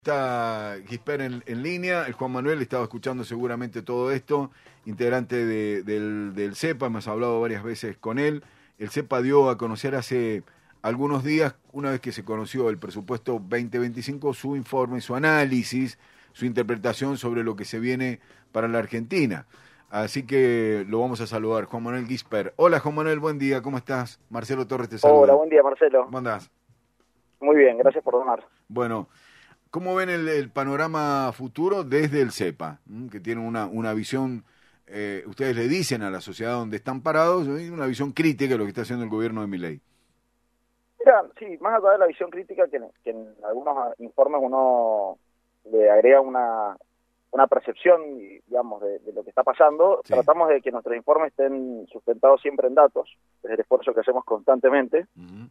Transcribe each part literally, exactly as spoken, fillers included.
Está Gisper en, en línea, el Juan Manuel estaba escuchando seguramente todo esto, integrante de, del, del CEPA, hemos hablado varias veces con él. El CEPA dio a conocer hace algunos días, una vez que se conoció el presupuesto veinte veinticinco, su informe, su análisis, su interpretación sobre lo que se viene para la Argentina. Así que lo vamos a saludar, Juan Manuel Gisper. Hola Juan Manuel, buen día, ¿cómo estás? Marcelo Torres te saluda. Hola, buen día Marcelo. ¿Cómo andás? Muy bien, gracias por llamar. Bueno, ¿cómo ven el, el panorama futuro desde el CEPA? ¿Mm? Que tiene una, una visión, eh, ustedes le dicen a la sociedad donde están parados, ¿eh? Una visión crítica de lo que está haciendo el gobierno de Milei. Mira, sí, más allá de la visión crítica, que, que en algunos informes uno le agrega una, una percepción, digamos, de, de lo que está pasando, sí. Tratamos de que nuestros informes estén sustentados siempre en datos, es el esfuerzo que hacemos constantemente. Uh-huh.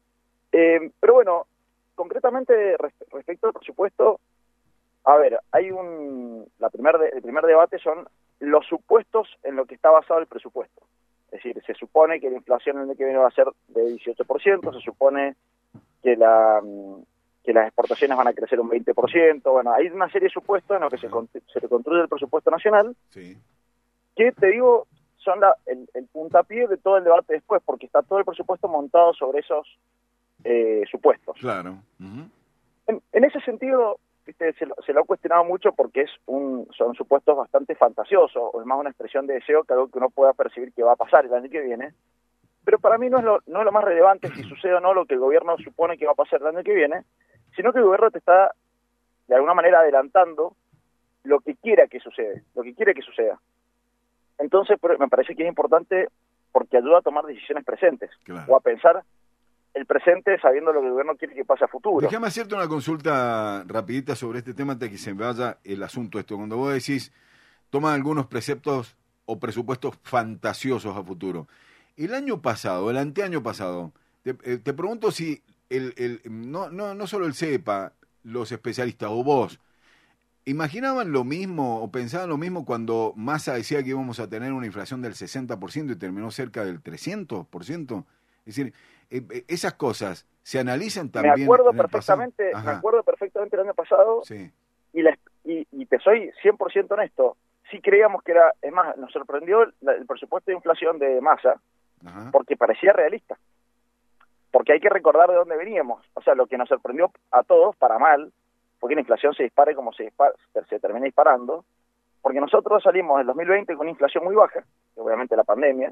eh, pero bueno, concretamente respecto al presupuesto, a ver, hay un, la primer de, el primer debate son los supuestos en lo que está basado el presupuesto. Es decir, se supone que la inflación el año que viene va a ser de dieciocho por ciento, se supone que la que las exportaciones van a crecer un veinte por ciento, bueno, hay una serie de supuestos en los que se, se construye el presupuesto nacional, sí. Que te digo, son la, el, el puntapié de todo el debate después, porque está todo el presupuesto montado sobre esos eh, supuestos. Claro. Uh-huh. En, en ese sentido, viste, se, lo, se lo ha cuestionado mucho porque es un son supuestos bastante fantasiosos, o es más una expresión de deseo que algo que uno pueda percibir que va a pasar el año que viene. Pero para mí no es lo, no es lo más relevante si sucede o no lo que el gobierno supone que va a pasar el año que viene, sino que el gobierno te está, de alguna manera, adelantando lo que quiera que suceda, lo que quiere que suceda. Entonces, me parece que es importante porque ayuda a tomar decisiones presentes, claro, o a pensar el presente sabiendo lo que el gobierno quiere que pase a futuro. Déjame hacerte una consulta rapidita sobre este tema antes de que se me vaya el asunto esto. Cuando vos decís, toma algunos preceptos o presupuestos fantasiosos a futuro. El año pasado, el anteaño pasado, te, eh, te pregunto si el, el no, no, no solo el CEPA, los especialistas o vos, ¿imaginaban lo mismo o pensaban lo mismo cuando Massa decía que íbamos a tener una inflación del sesenta por ciento y terminó cerca del trescientos por ciento? Es decir, eh, esas cosas se analizan también. Me acuerdo perfectamente, me acuerdo perfectamente el año pasado, sí. y, la, y, y te soy cien por ciento honesto, sí creíamos que era, es más, nos sorprendió el, el presupuesto de inflación de Massa, ajá, porque parecía realista. Porque hay que recordar de dónde veníamos. O sea, lo que nos sorprendió a todos, para mal, fue que la inflación se dispare como se, dispara, se termina disparando, porque nosotros salimos en dos mil veinte con una inflación muy baja, obviamente la pandemia.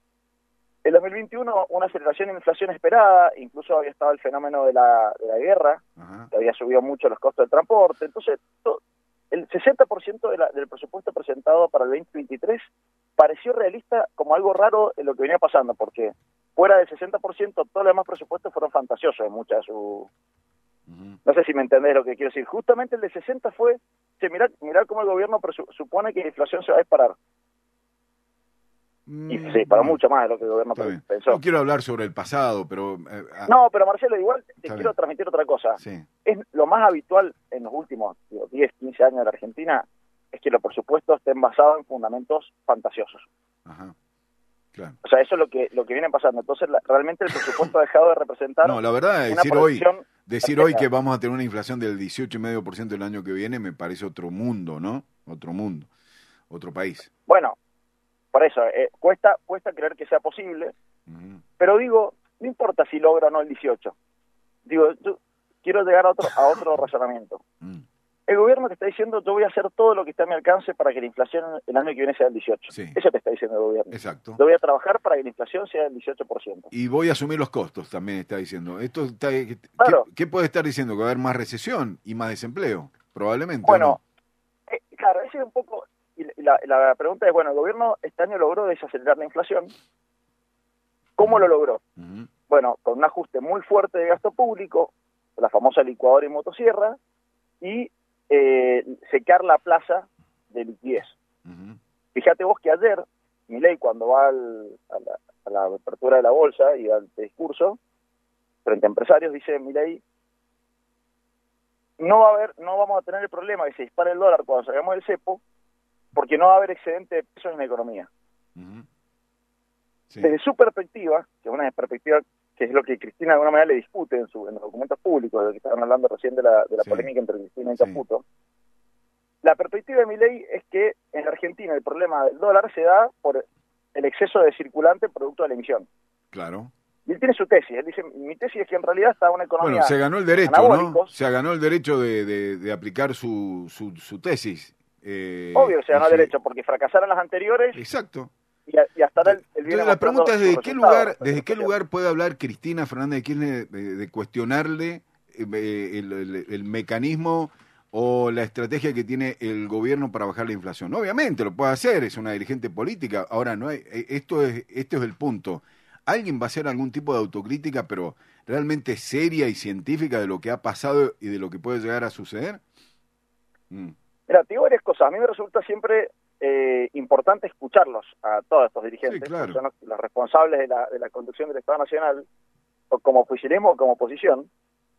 En dos mil veintiuno una aceleración de inflación esperada, incluso había estado el fenómeno de la, de la guerra, ajá, que había subido mucho los costos del transporte. Entonces, todo, el sesenta por ciento de la, del presupuesto presentado para el veinte veintitrés pareció realista como algo raro en lo que venía pasando, porque fuera del sesenta por ciento todos los demás presupuestos fueron fantasiosos en muchas de su... Uh-huh. No sé si me entendés lo que quiero decir. Justamente el de sesenta fue, che, mirá, mirá cómo el gobierno presu- supone que la inflación se va a disparar. Mm, y se disparó no, mucho más de lo que el gobierno pre- pensó. No quiero hablar sobre el pasado, pero... Eh, ah, no, pero Marcelo, igual te quiero bien. transmitir otra cosa. Sí. Es lo más habitual en los últimos digo, diez, quince años de la Argentina, es que los presupuestos estén basados en fundamentos fantasiosos. Ajá. Claro. O sea, eso es lo que lo que viene pasando. Entonces, la, realmente el presupuesto ha dejado de representar... No, la verdad, decir hoy decir hoy que vamos a tener una inflación del dieciocho coma cinco por ciento el año que viene me parece otro mundo, ¿no? Otro mundo, otro país. Bueno, por eso, eh, cuesta cuesta creer que sea posible, uh-huh, pero digo, no importa si logra o no el dieciocho. Digo, yo quiero llegar a otro a otro razonamiento. Uh-huh. El gobierno te está diciendo, yo voy a hacer todo lo que esté a mi alcance para que la inflación el año que viene sea el dieciocho. Sí. Eso te está diciendo el gobierno. Exacto. Yo voy a trabajar para que la inflación sea el dieciocho por ciento. Y voy a asumir los costos, también está diciendo. Esto está, claro. ¿qué, ¿Qué puede estar diciendo? ¿Que va a haber más recesión y más desempleo? Probablemente. Bueno, ¿no? eh, claro, ese es un poco... Y la, la pregunta es, bueno, el gobierno este año logró desacelerar la inflación. ¿Cómo uh-huh. lo logró? Uh-huh. Bueno, con un ajuste muy fuerte de gasto público, la famosa licuadora y motosierra, y eh, secar la plaza de liquidez. Uh-huh. Fíjate vos que ayer, Milei, cuando va al, a, la, a la apertura de la bolsa y al discurso, frente a empresarios, dice Milei, no va a haber, no vamos a tener el problema que se dispare el dólar cuando salgamos del cepo, porque no va a haber excedente de pesos en la economía. Uh-huh. Sí. Desde su perspectiva, que es una perspectiva que es lo que Cristina de alguna manera le discute en, su, en los documentos públicos, de lo que estaban hablando recién de la, de la sí. polémica entre Cristina y sí. Caputo. La perspectiva de Milei es que en Argentina el problema del dólar se da por el exceso de circulante producto de la emisión. Claro. Y él tiene su tesis. Él dice, mi tesis es que en realidad está una economía... Bueno, se ganó el derecho, ¿no? Se ganó el derecho de, de, de aplicar su, su, su tesis. Eh, Obvio que se ganó el derecho, porque fracasaron las anteriores. Exacto. Y, y hasta ahora el, el Entonces la pregunta es, ¿desde qué lugar desde qué lugar puede hablar Cristina Fernández de Kirchner de, de cuestionarle eh, el, el, el mecanismo o la estrategia que tiene el gobierno para bajar la inflación? Obviamente lo puede hacer, es una dirigente política. Ahora, no hay, esto es esto es el punto. ¿Alguien va a hacer algún tipo de autocrítica, pero realmente seria y científica de lo que ha pasado y de lo que puede llegar a suceder? Mm. Mira, te digo varias cosas. A mí me resulta siempre eh, importante escucharlos a todos estos dirigentes, sí, claro. que son los, los responsables de la, de la conducción del Estado Nacional, o como oficialismo o como oposición.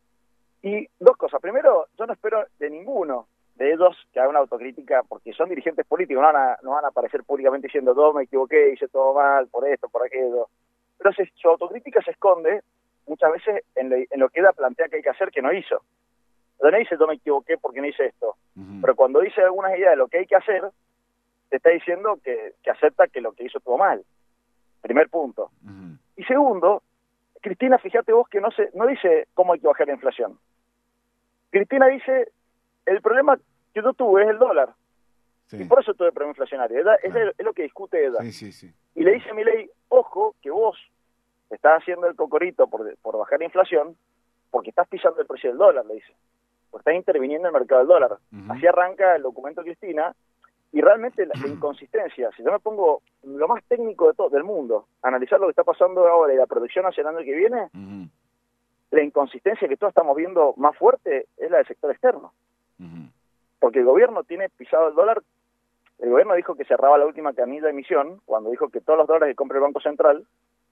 Y dos cosas. Primero, yo no espero de ninguno de ellos que haga una autocrítica, porque son dirigentes políticos, no van a, no van a aparecer públicamente diciendo, yo me equivoqué, hice todo mal, por esto, por aquello. Pero se, su autocrítica se esconde muchas veces en lo, en lo que ella plantea que hay que hacer que no hizo. Pero no dice yo me equivoqué porque no hice esto. Uh-huh. Pero cuando dice algunas ideas de lo que hay que hacer, te está diciendo que, que acepta que lo que hizo estuvo mal. Primer punto. Uh-huh. Y segundo, Cristina, fíjate vos que no se, no dice cómo hay que bajar la inflación. Cristina dice, el problema que yo tuve es el dólar. Sí. Y por eso tuve problema inflacionario. Ella, claro. es, es lo que discute ella. Sí, sí, sí. Y le dice a Milei, ojo, que vos estás haciendo el cocorito por, por bajar la inflación, porque estás pisando el precio del dólar, le dice. Pues estás interviniendo en el mercado del dólar. Uh-huh. Así arranca el documento de Cristina, y realmente la, la inconsistencia, si yo me pongo lo más técnico de todo, del mundo, a analizar lo que está pasando ahora y la producción hacia el año que viene, uh-huh. la inconsistencia que todos estamos viendo más fuerte es la del sector externo. Uh-huh. Porque el gobierno tiene pisado el dólar. El gobierno dijo que cerraba la última camilla de emisión, cuando dijo que todos los dólares que compre el Banco Central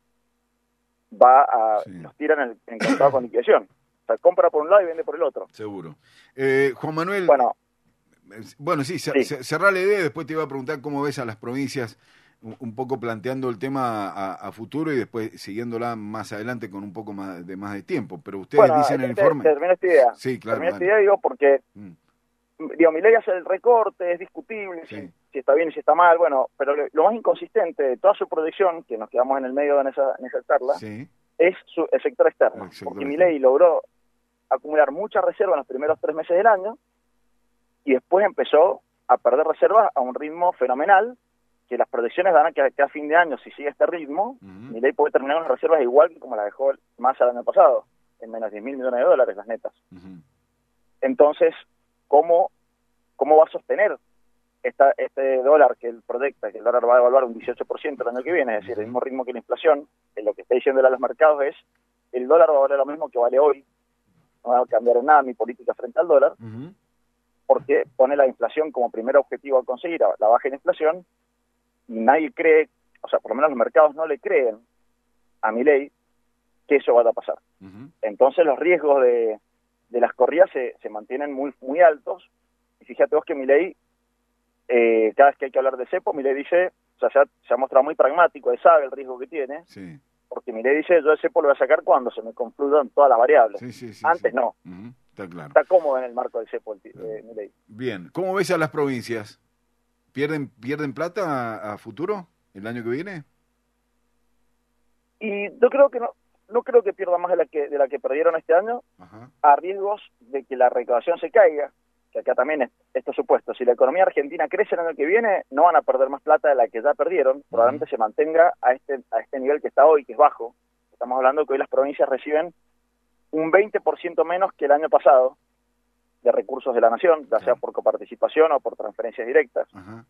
va a sí. los tiran en, en contado con liquidación. O sea, compra por un lado y vende por el otro. Seguro. Eh, Juan Manuel, bueno, bueno sí, sí. cerrar la idea, después te iba a preguntar cómo ves a las provincias, un, un poco planteando el tema a, a futuro y después siguiéndola más adelante con un poco más de más de tiempo. Pero ustedes bueno, dicen en el te, informe... Termino esta idea. Sí, claro. Termino esta idea, digo, porque... Mm. Digo, Milei hace el recorte, es discutible sí. si, si está bien y si está mal, bueno, pero lo, lo más inconsistente de toda su proyección, que nos quedamos en el medio en esa, en esa charla, sí. es su, el sector externo. El sector porque Milei logró acumular muchas reservas en los primeros tres meses del año y después empezó a perder reservas a un ritmo fenomenal, que las proyecciones dan a que, que a fin de año, si sigue este ritmo, uh-huh. Milei puede terminar con las reservas igual que como la dejó Massa el año pasado, en menos diez mil millones de dólares las netas. Uh-huh. Entonces, ¿Cómo, ¿cómo va a sostener esta, este dólar que él proyecta, que el dólar va a evaluar un dieciocho por ciento el año que viene, es decir, el mismo ritmo que la inflación? Que lo que está diciendo a los mercados es, el dólar va a valer lo mismo que vale hoy, no va a cambiar en nada mi política frente al dólar, uh-huh. porque pone la inflación como primer objetivo a conseguir, la baja en inflación, y nadie cree, o sea, por lo menos los mercados no le creen a Milei que eso vaya a pasar. Uh-huh. Entonces los riesgos de... de las corridas se, se mantienen muy muy altos, y fíjate vos que Milei, eh, cada vez que hay que hablar de cepo, Milei dice, o sea, se ha, se ha mostrado muy pragmático, él sabe el riesgo que tiene, sí. porque Milei dice, yo el cepo lo voy a sacar cuando se me confluyan todas las variables, sí, sí, sí, antes sí. no, uh-huh. está claro. Está cómodo en el marco del cepo el, eh, Milei. Bien, ¿cómo ves a las provincias? ¿Pierden pierden plata a, a futuro, el año que viene? Y yo creo que no, no creo que pierda más de la que de la que perdieron este año, ajá. a riesgos de que la recaudación se caiga, que acá también es esto supuesto. Si la economía argentina crece el año que viene, no van a perder más plata de la que ya perdieron, uh-huh. probablemente se mantenga a este a este nivel que está hoy, que es bajo. Estamos hablando que hoy las provincias reciben un veinte por ciento menos que el año pasado de recursos de la nación, ya sea por coparticipación o por transferencias directas. Uh-huh.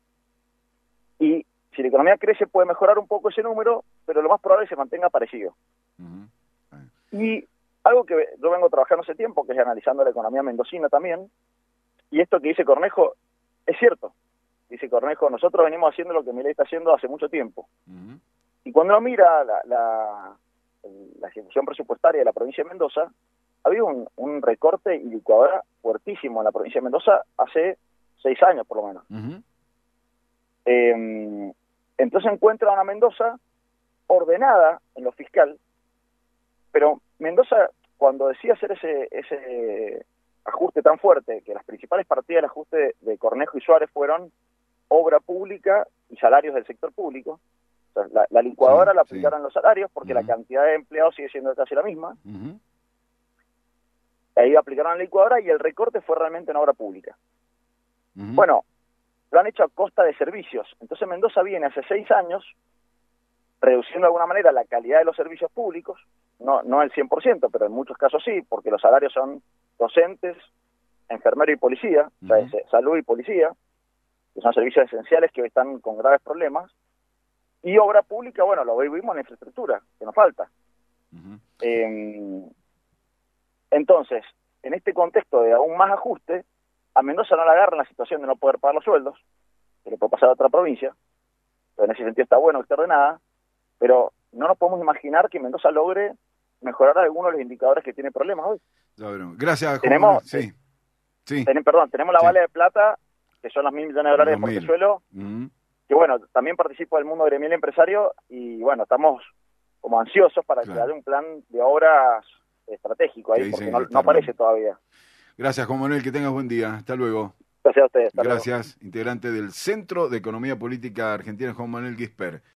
Y si la economía crece puede mejorar un poco ese número, pero lo más probable es que se mantenga parecido. Uh-huh. Y algo que yo vengo trabajando hace tiempo, que es analizando la economía mendocina también, y esto que dice Cornejo es cierto. Dice Cornejo, nosotros venimos haciendo lo que Milei está haciendo hace mucho tiempo. Uh-huh. Y cuando uno mira la, la, la ejecución presupuestaria de la provincia de Mendoza, ha habido un, un recorte y licuadora fuertísimo en la provincia de Mendoza hace seis años por lo menos. Uh-huh. Eh, entonces encuentra una Mendoza ordenada en lo fiscal, pero Mendoza, cuando decía hacer ese ese ajuste tan fuerte, que las principales partidas del ajuste de Cornejo y Suárez fueron obra pública y salarios del sector público. O sea, la, la licuadora sí, la aplicaron sí. los salarios porque uh-huh. la cantidad de empleados sigue siendo casi la misma. Uh-huh. Ahí aplicaron la licuadora y el recorte fue realmente en obra pública. Uh-huh. Bueno, lo han hecho a costa de servicios. Entonces Mendoza viene hace seis años reduciendo de alguna manera la calidad de los servicios públicos, no no el cien por ciento, pero en muchos casos sí, porque los salarios son docentes, enfermero y policía, uh-huh. o sea, salud y policía, que son servicios esenciales que hoy están con graves problemas, y obra pública, bueno, lo vimos en la infraestructura, que nos falta. Uh-huh. Eh, entonces, en este contexto de aún más ajuste, a Mendoza no le agarra la situación de no poder pagar los sueldos, que le puede pasar a otra provincia, pero en ese sentido está bueno que esté ordenada, pero no nos podemos imaginar que Mendoza logre mejorar algunos de los indicadores que tiene problemas hoy. Gracias, tenemos, sí. Sí. Ten, perdón, tenemos la sí. Vale de Plata, que son las mil millones de dólares de portezuelo, uh-huh. que bueno, también participo del mundo gremial empresario y bueno, estamos como ansiosos para claro. que haya un plan de obras estratégico ahí, porque no, no aparece todavía. Gracias, Juan Manuel, que tengas buen día. Hasta luego. Gracias a ustedes. Gracias, luego. Integrante del Centro de Economía Política Argentina, Juan Manuel Gispert.